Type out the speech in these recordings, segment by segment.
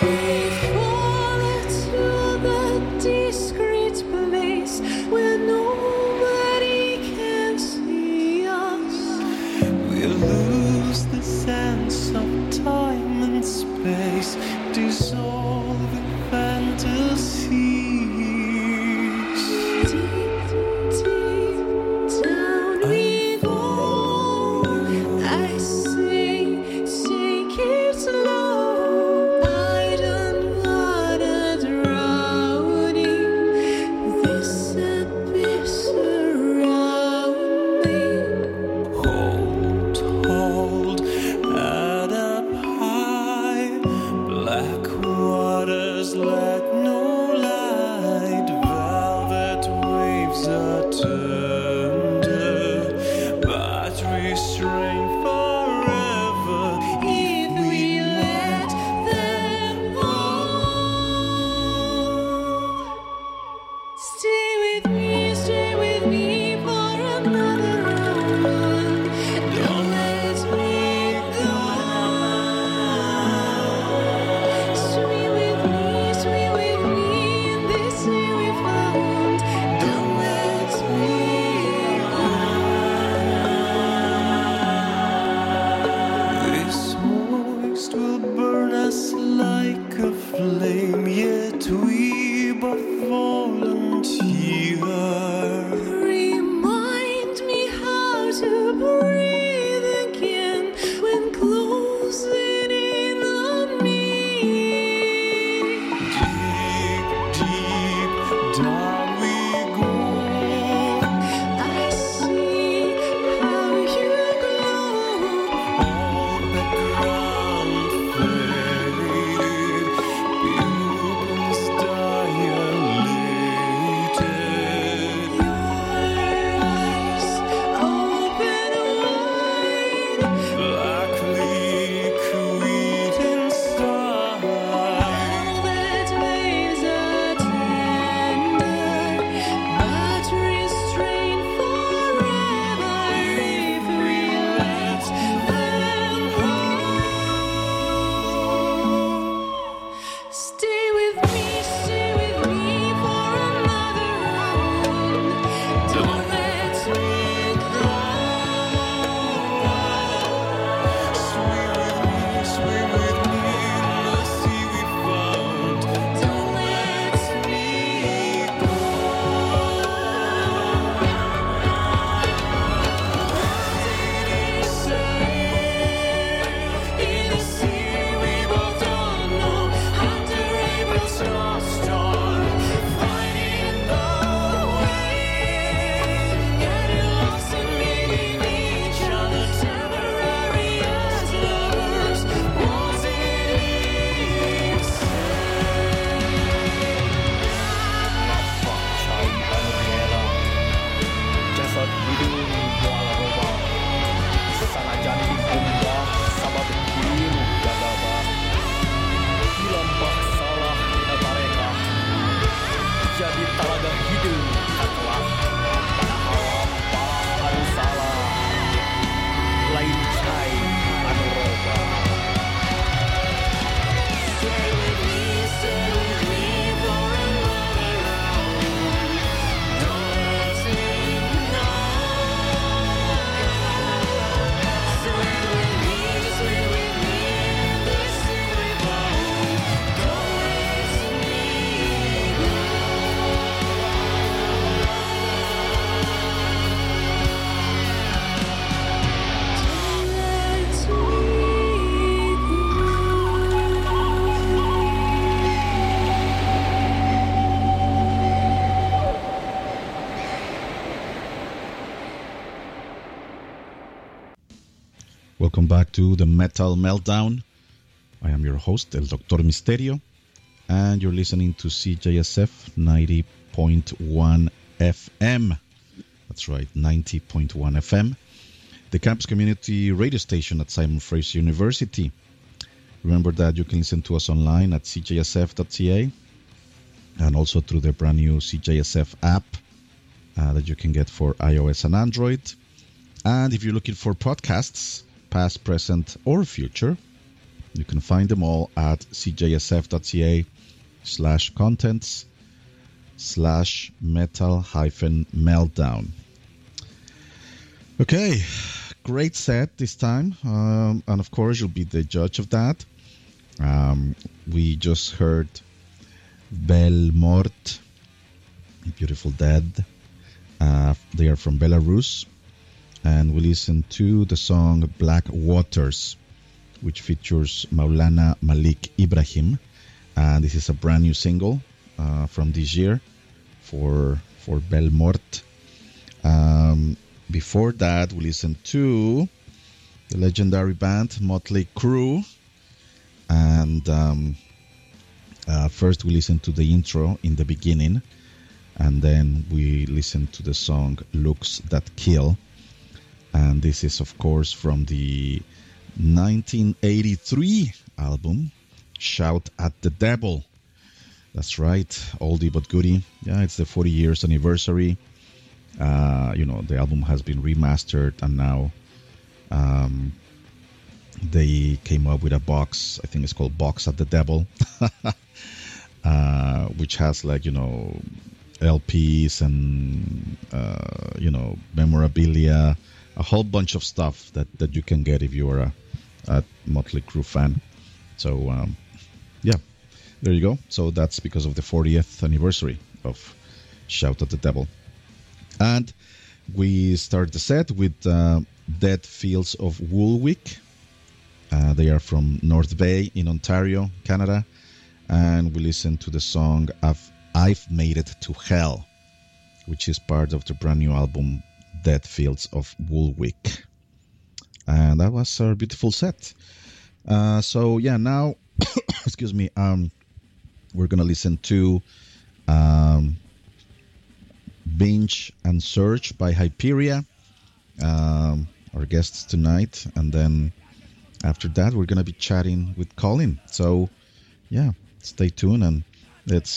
Welcome back to the Metal Meltdown. I am your host, El Doctor Misterio, and you're listening to CJSF 90.1 FM. That's right, 90.1 FM, the campus community radio station at Simon Fraser University. Remember that you can listen to us online at cjsf.ca and also through the brand new CJSF app that you can get for iOS and Android. And if you're looking for podcasts, past, present, or future, You can find them all at cjsf.ca/contents/metal-meltdown. Okay, great set this time. And of course, you'll be the judge of that. We just heard Belle Morte, Beautiful Dead. They are from Belarus. And we listened to the song Black Waters, which features Maulana Malik Ibrahim. And this is a brand new single from this year for Belle Morte. Before that, we listened to the legendary band Motley Crue. And first we listened to the intro in the beginning. And then we listened to the song Looks That Kill. And this is, of course, from the 1983 album, Shout at the Devil. That's right, oldie but goodie. Yeah, it's the 40 years anniversary. The album has been remastered, and now they came up with a box. I think it's called Box at the Devil, which has LPs and memorabilia, a whole bunch of stuff that you can get if you are a Motley Crue fan. So there you go. So that's because of the 40th anniversary of Shout at the Devil. And we start the set with Dead Fields of Woolwich. They are from North Bay in Ontario, Canada. And we listen to the song I've Made It to Hell, which is part of the brand new album Dead Fields of Woolwich. And that was our beautiful set. Now, excuse me, we're going to listen to Binge and Search by Hyperia, our guests tonight. And then after that, we're going to be chatting with Colin. So, stay tuned and let's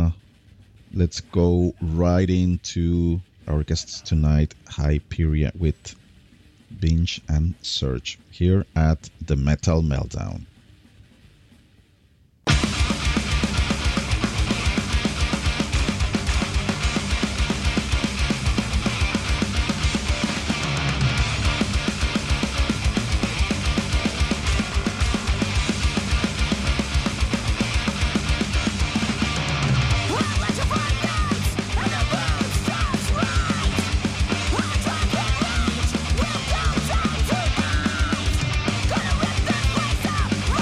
go right into our guests tonight, Hyperia, with Binge and Search here at the Metal Meltdown. Gonna rip this place up.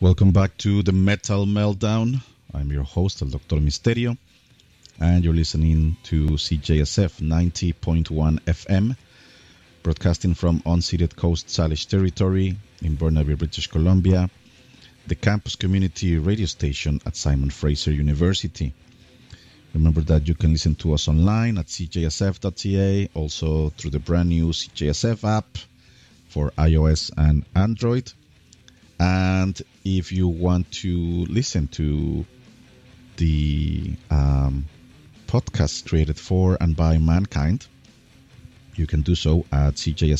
Welcome back to the Metal Meltdown. I'm your host, El Doctor Misterio, and you're listening to CJSF 90.1 FM, broadcasting from unceded Coast Salish territory in Burnaby, British Columbia, the campus community radio station at Simon Fraser University. Remember that you can listen to us online at cjsf.ca, also through the brand new CJSF app for iOS and Android. And if you want to listen to the podcast created for and by mankind, you can do so at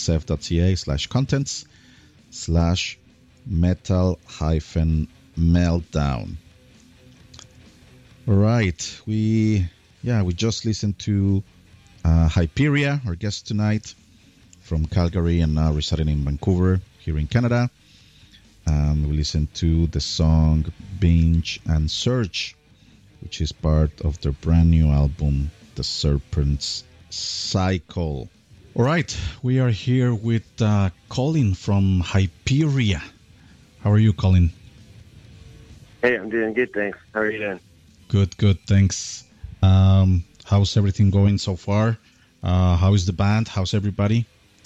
cjsf.ca/contents/metal-meltdown. All right, we just listened to Hyperia, our guest tonight, from Calgary and now residing in Vancouver here in Canada. And we listened to the song Binge and Search, which is part of their brand new album, The Serpent's Cycle. All right, we are here with Colin from Hyperia. How are you, Colin? Hey, I'm doing good, thanks. How are you doing? Good, thanks. How's everything going so far? How is the band? How's everybody?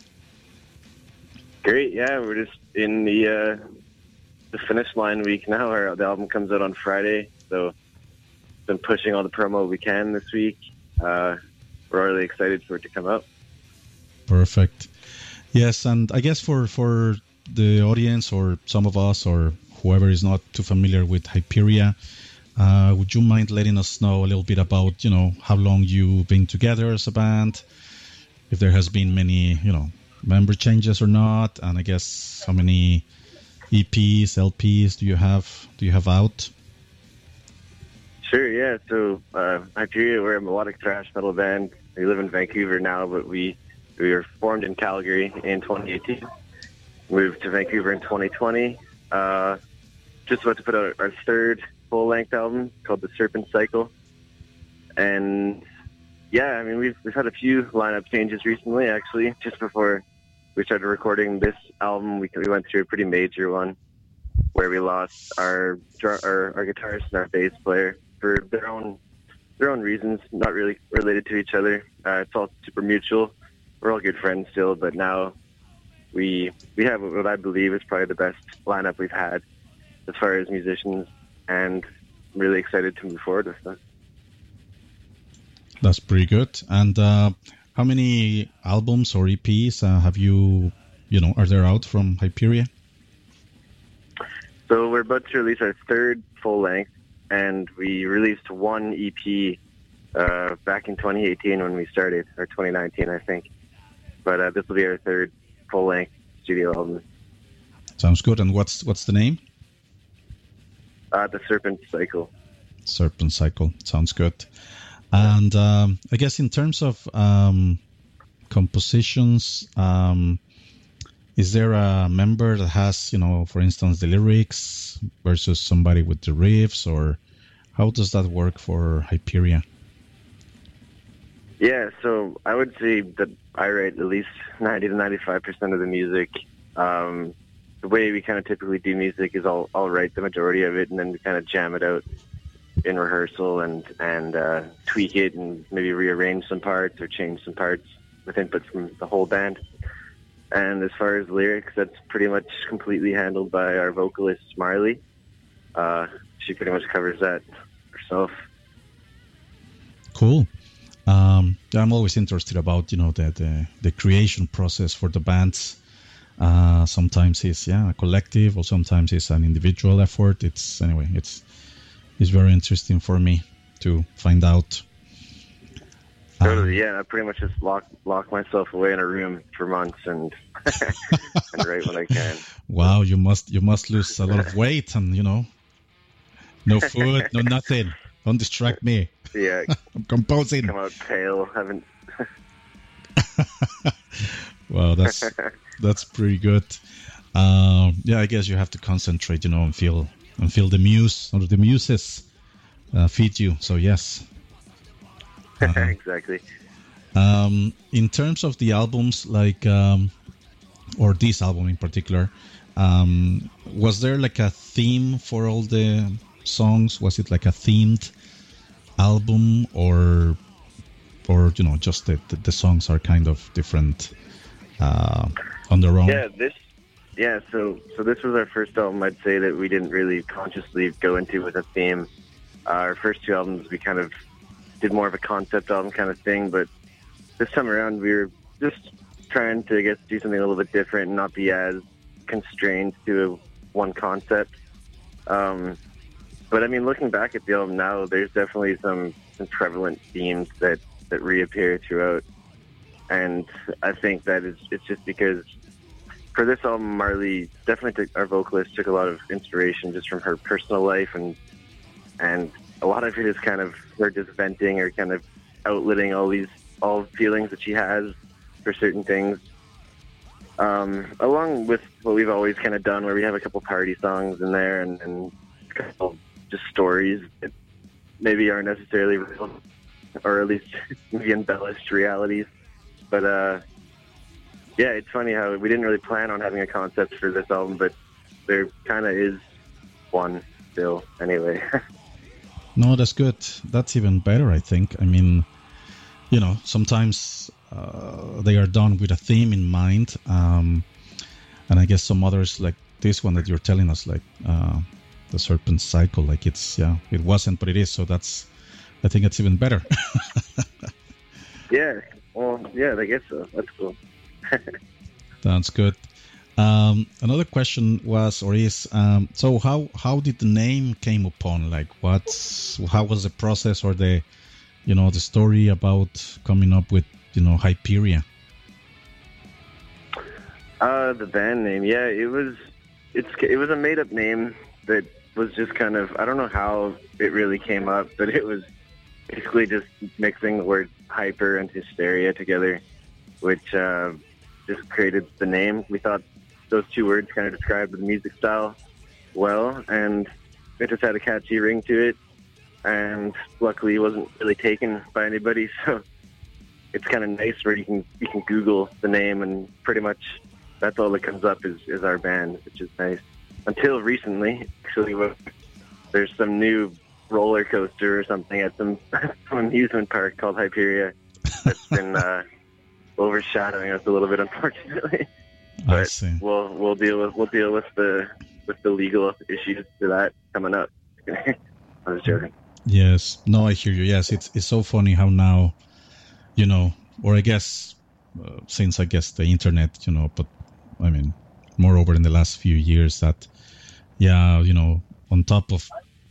Great, yeah, we're just in the finish line week now. The album comes out on Friday, so been pushing all the promo we can this week. We're really excited for it to come out. Perfect. Yes, and I guess for the audience or some of us or whoever is not too familiar with Hyperia, would you mind letting us know a little bit about, how long you've been together as a band, if there has been many, member changes or not, and I guess how many EPs, LPs do you have out? Sure, yeah. So Hyperia, we're a melodic thrash metal band. We live in Vancouver now, but we were formed in Calgary in 2018. Moved to Vancouver in 2020. Just about to put out our third full-length album called The Serpent Cycle. And yeah, I mean, we've had a few lineup changes recently, actually. Just before we started recording this album, we went through a pretty major one where we lost our guitarist and our bass player for their own reasons, not really related to each other. It's all super mutual. We're all good friends still, but now we have what I believe is probably the best lineup we've had as far as musicians, and I'm really excited to move forward with that. That's pretty good. And how many albums or EPs have you are there out from Hyperia? So we're about to release our third full length, and we released one EP back in 2018 when we started, or 2019, I think. But this will be our third full length studio album. Sounds good. And what's the name? The Serpent Cycle. Serpent Cycle. Sounds good. And I guess in terms of compositions, is there a member that has, for instance, the lyrics versus somebody with the riffs, or how does that work for Hyperia? Yeah, so I would say that I write at least 90 to 95% of the music. The way we kind of typically do music is I'll write the majority of it, and then we kind of jam it out in rehearsal and tweak it and maybe rearrange some parts or change some parts with input from the whole band. And as far as lyrics, that's pretty much completely handled by our vocalist, Marley. She pretty much covers that herself. Cool. I'm always interested about, the creation process for the bands. Sometimes it's a collective, or sometimes it's an individual effort. It's very interesting for me to find out. Totally, yeah. I pretty much just lock myself away in a room for months and and write when I can. Wow, you must lose a lot of weight, and no food, no nothing. Don't distract me. Yeah, I'm composing. Come out pale. Haven't. Wow, that's pretty good. I guess you have to concentrate, and feel the muse or the muses feed you. So yes. Exactly. In terms of the albums, or this album in particular, Was there like a theme for all the songs? Was it like a themed album, or just the songs are kind of different on their own? So this was our first album. I'd say that we didn't really consciously go into with a theme. Our first two albums, we kind of did more of a concept album kind of thing, but this time around we were just trying to, I guess, do something a little bit different and not be as constrained to one concept. But I mean, looking back at the album now, there's definitely some prevalent themes that reappear throughout, and I think that it's just because for this album, Marley definitely our vocalist took a lot of inspiration just from her personal life, and a lot of it is kind of her just venting or kind of outletting all feelings that she has for certain things. Along with what we've always kind of done, where we have a couple party songs in there and a couple just stories that maybe aren't necessarily real, or at least maybe embellished realities. But yeah, it's funny how we didn't really plan on having a concept for this album, but there kind of is one still anyway. No, that's good. That's even better, I think. I mean, sometimes they are done with a theme in mind, and I guess some others, like this one that you're telling us, like the Serpent Cycle, like it wasn't, but it is. So I think it's even better. Yeah, well, yeah, I guess so. That's cool. That's good. Another question was, or is, so how did the name came upon? Like, how was the process, or the story about coming up with, Hyperia? The band name, yeah, it was a made up name that was just kind of, I don't know how it really came up, but it was basically just mixing the word hyper and hysteria together, which just created the name. We thought those two words kind of described the music style well, and it just had a catchy ring to it, and luckily it wasn't really taken by anybody, so it's kind of nice where you can Google the name and pretty much that's all that comes up is our band, which is nice. Until recently, actually, there's some new roller coaster or something at some amusement park called Hyperia that's been overshadowing us a little bit, unfortunately. But I see. We'll deal with the legal issues to that coming up. I was joking. Yes. No, I hear you. Yes, it's so funny how now, or I guess since the internet, but I mean, moreover in the last few years that, on top of,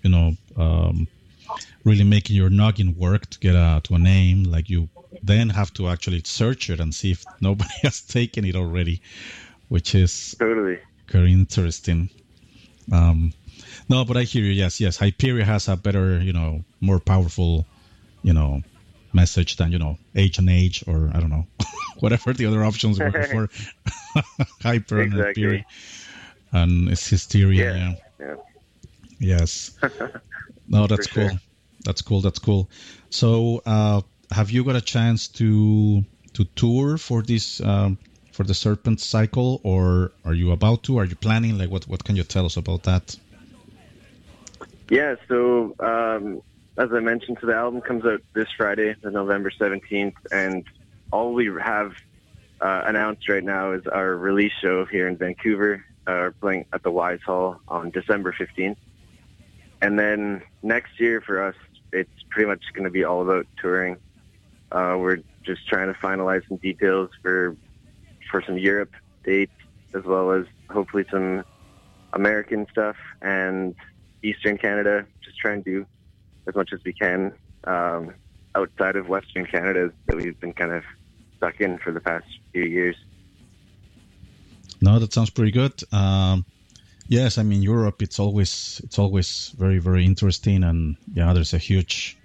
really making your noggin work to get to a name, like you then have to actually search it and see if nobody has taken it already, which is totally very interesting. No, but I hear you. Yes. Hyperia has a better, more powerful, message than, H&H or I don't know, whatever the other options were for Hyper and Hyperia. And it's hysteria. Yeah. Yes. No, that's cool. Sure. That's cool. So, have you got a chance to tour for this for the Serpent Cycle, or are you about to? Are you planning? Like, what can you tell us about that? Yeah. So, as I mentioned, the album comes out this Friday, November 17th, and all we have announced right now is our release show here in Vancouver. We're playing at the Wise Hall on December 15th. And then next year for us, it's pretty much going to be all about touring. We're just trying to finalize some details for some Europe dates, as well as hopefully some American stuff and Eastern Canada. Just trying to do as much as we can outside of Western Canada that we've been kind of stuck in for the past few years. No, that sounds pretty good. Yes, I mean Europe. It's always very, very interesting, and there's a huge,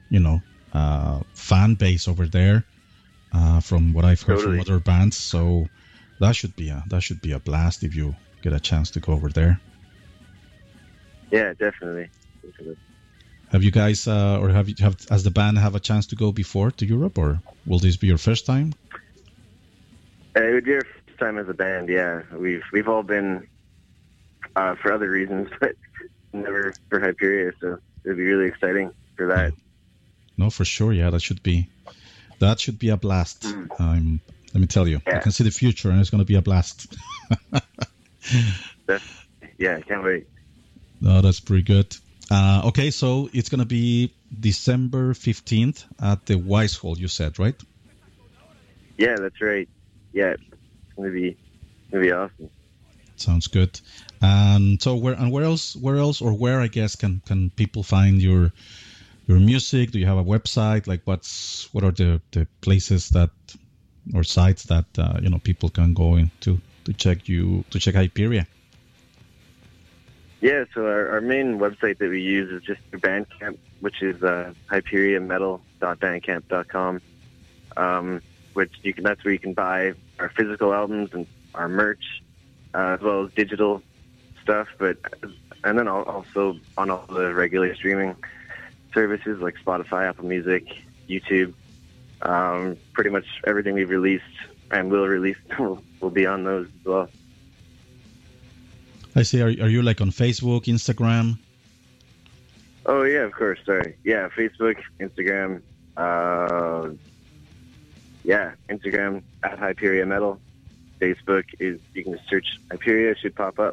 fan base over there. From what I've heard from other bands, so that should be a blast if you get a chance to go over there. Yeah, definitely. Have you guys, has the band have a chance to go before to Europe, or will this be your first time? It would be our first time as a band. Yeah, we've all been for other reasons, but never for Hyperia. So it'd be really exciting for that. No, for sure. Yeah, that should be a blast. Let me tell you, I can see the future, and it's going to be a blast. I can't wait. No, that's pretty good. Okay, so it's going to be December 15th at the Wise Hall, you said, right? Yeah, that's right. Yeah, it's going to be awesome. Sounds good. And so where else, or where, I guess, can people find your music? Do you have a website? Like, what are the places that, or sites that people can go into to check Hyperia? Yeah, so our main website that we use is just Bandcamp, which is hyperiametal.bandcamp.com, that's where you can buy our physical albums and our merch, as well as digital stuff. And then also on all the regular streaming services like Spotify, Apple Music, YouTube. Pretty much everything we've released and will release will be on those as well. I see. Are you like on Facebook, Instagram? Oh yeah, of course. Sorry. Yeah, Facebook, Instagram. Instagram at Hyperia Metal. Facebook is, you can search Hyperia, should pop up.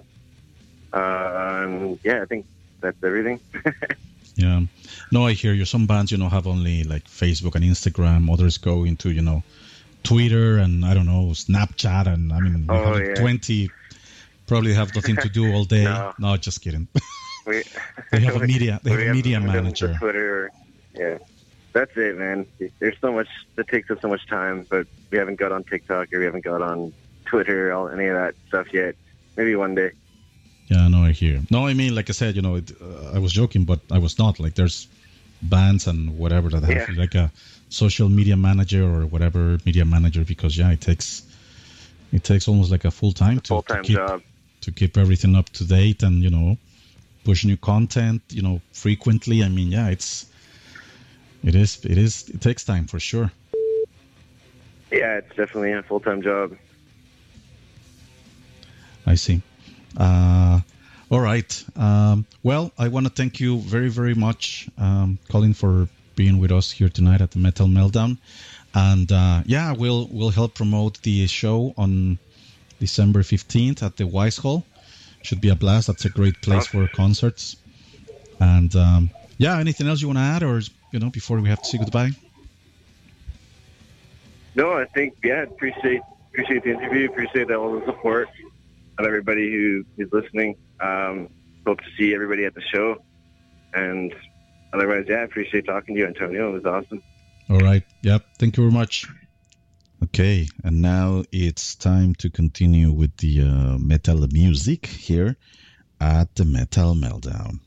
I think that's everything. Yeah. No, I hear you. Some bands, have only like Facebook and Instagram. Others go into, Twitter and I don't know, Snapchat, and 20. Probably have nothing to do all day. No, just kidding. They have a media manager. Twitter. Yeah, that's it, man. There's so much that takes up so much time, but we haven't got on TikTok or we haven't got on Twitter or any of that stuff yet. Maybe one day. Yeah, no, I hear. No, I mean, like I said, I was joking, but I was not. Like, there's bands and whatever that have like a social media manager or whatever media manager, because it takes almost like a full-time job to keep everything up to date and push new content frequently. I mean, it takes time for sure. Yeah, it's definitely a full-time job. I see. All right. Well, I want to thank you very, very much, Colin, for being with us here tonight at the Metal Meltdown. And we'll help promote the show on December 15th at the Wise Hall. Should be a blast. That's a great place for concerts. And anything else you want to add, or before we have to say goodbye? No, I think appreciate the interview. Appreciate all the support of everybody who is listening. Hope to see everybody at the show. And otherwise, I appreciate talking to you, Antonio. It was awesome. All right. Yep. Thank you very much. Okay. And now it's time to continue with the metal music here at the Metal Meltdown.